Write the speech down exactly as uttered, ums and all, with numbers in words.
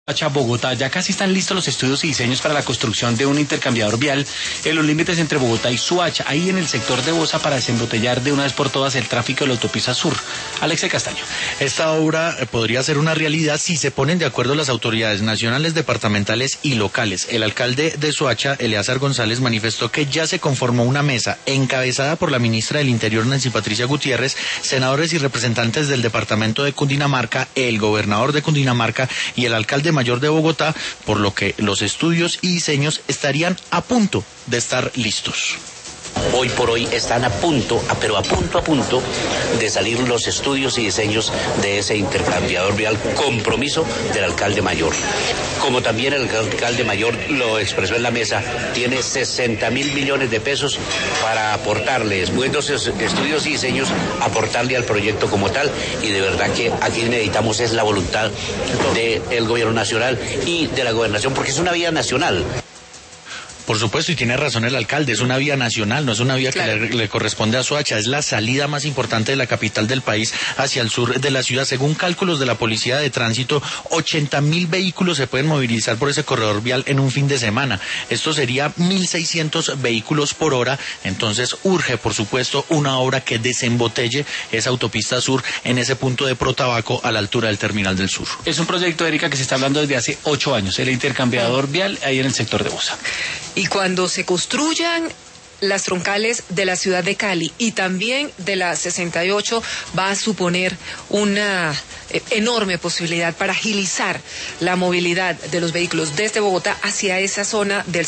Bogotá, ya casi están listos los estudios y diseños para la construcción de un intercambiador vial en los límites entre Bogotá y Soacha, ahí en el sector de Bosa, para desembotellar de una vez por todas el tráfico de la autopista sur. Alexe Castaño. Esta obra podría ser una realidad si se ponen de acuerdo las autoridades nacionales, departamentales y locales. El alcalde de Soacha, Eleazar González, manifestó que ya se conformó una mesa encabezada por la ministra del Interior, Nancy Patricia Gutiérrez, senadores y representantes del departamento de Cundinamarca, el gobernador de Cundinamarca y el alcalde mayor de Bogotá, por lo que los estudios y diseños estarían a punto de estar listos. Hoy por hoy están a punto, pero a punto a punto de salir los estudios y diseños de ese intercambiador vial, compromiso del alcalde mayor. Como también el alcalde mayor lo expresó en la mesa, tiene sesenta mil millones de pesos para aportarle, después de esos estudios y diseños, aportarle al proyecto como tal, y de verdad que aquí necesitamos es la voluntad del gobierno nacional y de la gobernación, porque es una vía nacional. Por supuesto, y tiene razón el alcalde, es una vía nacional, no es una vía claro. que le, le corresponde a Soacha, es la salida más importante de la capital del país hacia el sur de la ciudad. Según cálculos de la Policía de Tránsito, ochenta mil vehículos se pueden movilizar por ese corredor vial en un fin de semana. Esto sería mil seiscientos vehículos por hora, entonces urge, por supuesto, una obra que desembotelle esa autopista sur en ese punto de Protabaco a la altura del Terminal del Sur. Es un proyecto, Erika, que se está hablando desde hace ocho años, el intercambiador vial ahí en el sector de Bosa. Y cuando se construyan las troncales de la ciudad de Cali y también de la sesenta y ocho, va a suponer una enorme posibilidad para agilizar la movilidad de los vehículos desde Bogotá hacia esa zona del